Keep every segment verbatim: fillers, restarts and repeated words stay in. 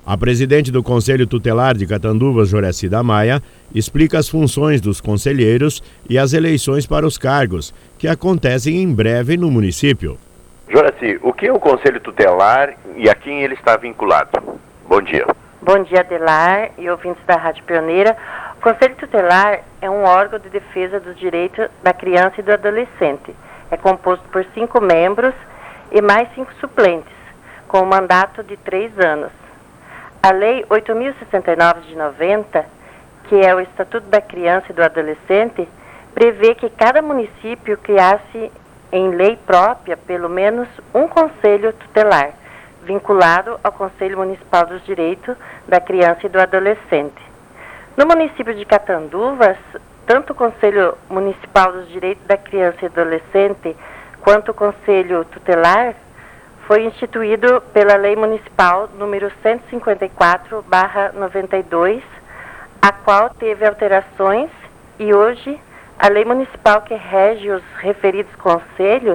A presidente do Conselho Tutelar de Catanduvas, Joracida Maia, explica as funções dos conselheiros e as eleições para os cargos, que acontecem em breve no município. Joraci, o que é o Conselho Tutelar e a quem ele está vinculado? Bom dia. Bom dia, Adelar e ouvintes da Rádio Pioneira. O Conselho Tutelar é um órgão de defesa dos direitos da criança e do adolescente. É composto por cinco membros e mais cinco suplentes, com um mandato de três anos. A Lei oito mil e sessenta e nove de noventa, que é o Estatuto da Criança e do Adolescente, prevê que cada município criasse em lei própria pelo menos um conselho tutelar, vinculado ao Conselho Municipal dos Direitos da Criança e do Adolescente. No município de Catanduvas, tanto o Conselho Municipal dos Direitos da Criança e do Adolescente quanto o Conselho Tutelar foi instituído pela Lei Municipal número cento e cinquenta e quatro barra noventa e dois, a qual teve alterações, e hoje a Lei Municipal que rege os referidos conselhos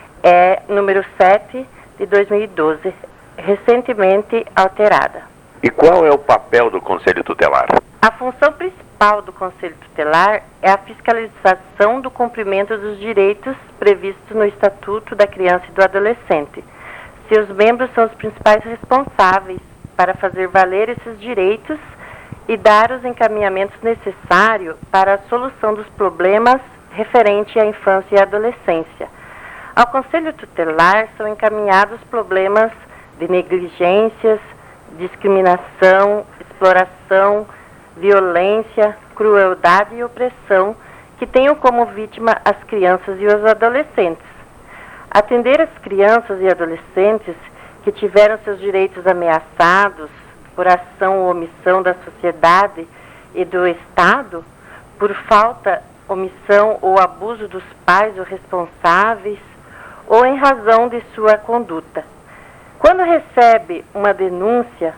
é número sete de dois mil e doze, recentemente alterada. E qual é o papel do Conselho Tutelar? A função principal do Conselho Tutelar é a fiscalização do cumprimento dos direitos previstos no Estatuto da Criança e do Adolescente. Seus membros são os principais responsáveis para fazer valer esses direitos e dar os encaminhamentos necessários para a solução dos problemas referentes à infância e adolescência. Ao Conselho Tutelar são encaminhados problemas de negligências, discriminação, exploração, violência, crueldade e opressão que tenham como vítima as crianças e os adolescentes. Atender as crianças e adolescentes que tiveram seus direitos ameaçados por ação ou omissão da sociedade e do Estado, por falta, omissão ou abuso dos pais ou responsáveis, ou em razão de sua conduta. Quando recebe uma denúncia,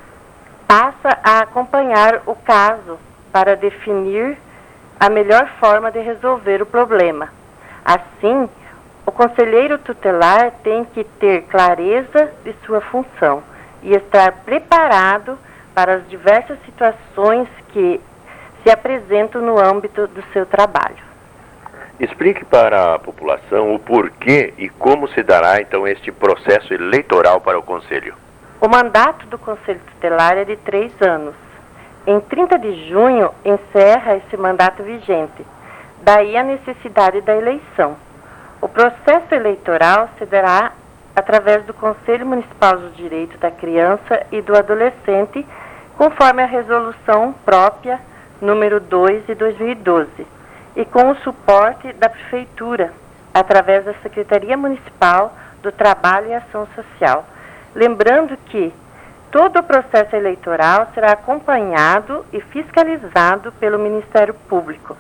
passa a acompanhar o caso para definir a melhor forma de resolver o problema. Assim, o conselheiro tutelar tem que ter clareza de sua função e estar preparado para as diversas situações que se apresentam no âmbito do seu trabalho. Explique para a população o porquê e como se dará então este processo eleitoral para o Conselho. O mandato do Conselho Tutelar é de três anos. Em trinta de junho encerra esse mandato vigente, daí a necessidade da eleição. O processo eleitoral se dará através do Conselho Municipal dos Direitos da Criança e do Adolescente, conforme a resolução própria número dois de dois mil e doze, e com o suporte da Prefeitura, através da Secretaria Municipal do Trabalho e Ação Social. Lembrando que todo o processo eleitoral será acompanhado e fiscalizado pelo Ministério Público.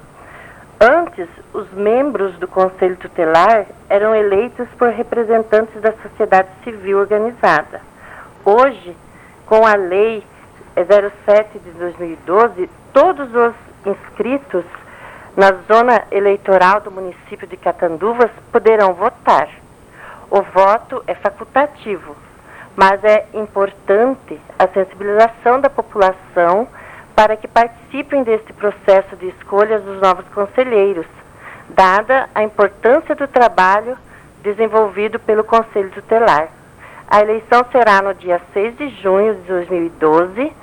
Antes, os membros do Conselho Tutelar eram eleitos por representantes da sociedade civil organizada. Hoje, com a Lei zero sete de dois mil e doze, todos os inscritos na zona eleitoral do município de Catanduvas poderão votar. O voto é facultativo, mas é importante a sensibilização da população para que participem deste processo de escolhas dos novos conselheiros, dada a importância do trabalho desenvolvido pelo Conselho Tutelar. A eleição será no dia seis de junho de dois mil e doze,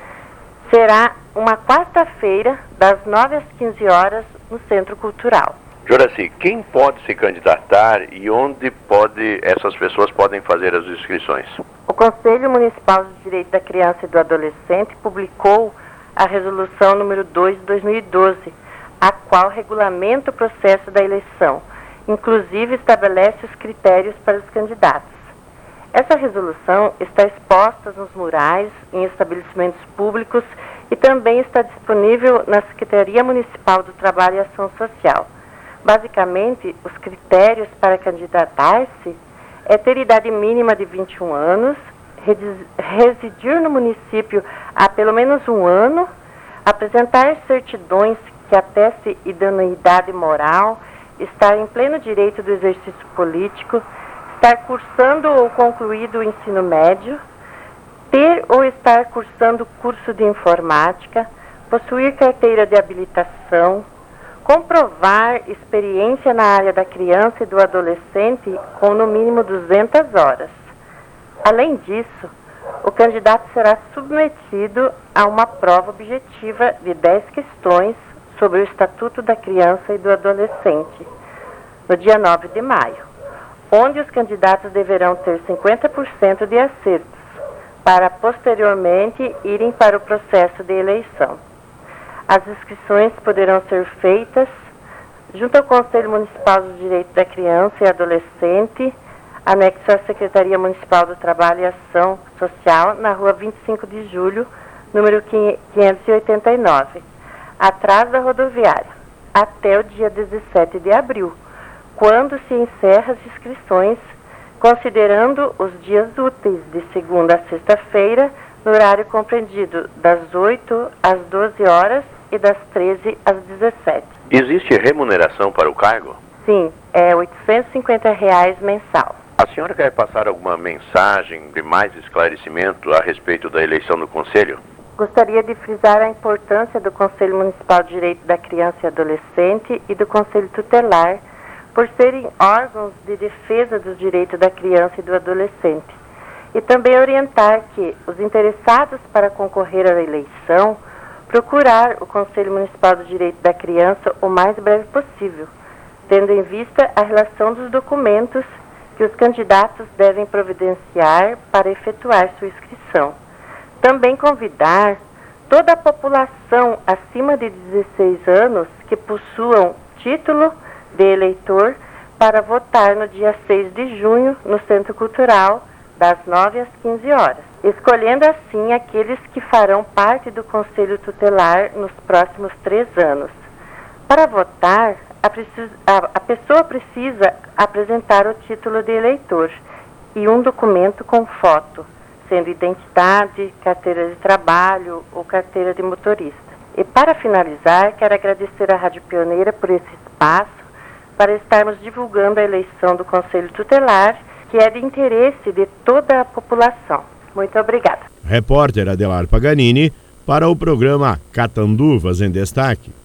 será uma quarta-feira, das nove às quinze horas, no Centro Cultural. Joraci, quem pode se candidatar e onde pode, essas pessoas podem fazer as inscrições? O Conselho Municipal dos Direitos da Criança e do Adolescente publicou a resolução número dois de dois mil e doze, a qual regulamenta o processo da eleição, inclusive estabelece os critérios para os candidatos. Essa resolução está exposta nos murais, em estabelecimentos públicos e também está disponível na Secretaria Municipal do Trabalho e Ação Social. Basicamente, os critérios para candidatar-se é ter idade mínima de vinte e um anos, residir no município há pelo menos um ano, apresentar certidões que atestem idoneidade moral, estar em pleno direito do exercício político, estar cursando ou concluído o ensino médio, ter ou estar cursando curso de informática, possuir carteira de habilitação, comprovar experiência na área da criança e do adolescente com no mínimo duzentas horas. Além disso, o candidato será submetido a uma prova objetiva de dez questões sobre o Estatuto da Criança e do Adolescente, no dia nove de maio, onde os candidatos deverão ter cinquenta por cento de acertos, para posteriormente irem para o processo de eleição. As inscrições poderão ser feitas junto ao Conselho Municipal do Direito da Criança e Adolescente, anexo à Secretaria Municipal do Trabalho e Ação Social, na rua vinte e cinco de julho, número quinhentos e oitenta e nove, atrás da rodoviária, até o dia dezessete de abril, quando se encerra as inscrições, considerando os dias úteis de segunda a sexta-feira, no horário compreendido das oito às doze horas e das treze às dezessete. Existe remuneração para o cargo? Sim, é oitocentos e cinquenta reais mensal. A senhora quer passar alguma mensagem de mais esclarecimento a respeito da eleição do Conselho? Gostaria de frisar a importância do Conselho Municipal de Direito da Criança e Adolescente e do Conselho Tutelar, por serem órgãos de defesa dos direitos da criança e do adolescente. E também orientar que os interessados para concorrer à eleição procurar o Conselho Municipal do Direito da Criança o mais breve possível, tendo em vista a relação dos documentos que os candidatos devem providenciar para efetuar sua inscrição. Também convidar toda a população acima de dezesseis anos que possuam título de eleitor para votar no dia seis de junho no Centro Cultural, das nove às quinze horas, escolhendo assim aqueles que farão parte do Conselho Tutelar nos próximos três anos. Para votar, a, precis, a, a pessoa precisa apresentar o título de eleitor e um documento com foto, sendo identidade, carteira de trabalho ou carteira de motorista. E para finalizar, quero agradecer à Rádio Pioneira por esse espaço para estarmos divulgando a eleição do Conselho Tutelar, que é de interesse de toda a população. Muito obrigada. Repórter Adelar Paganini para o programa Catanduvas em Destaque.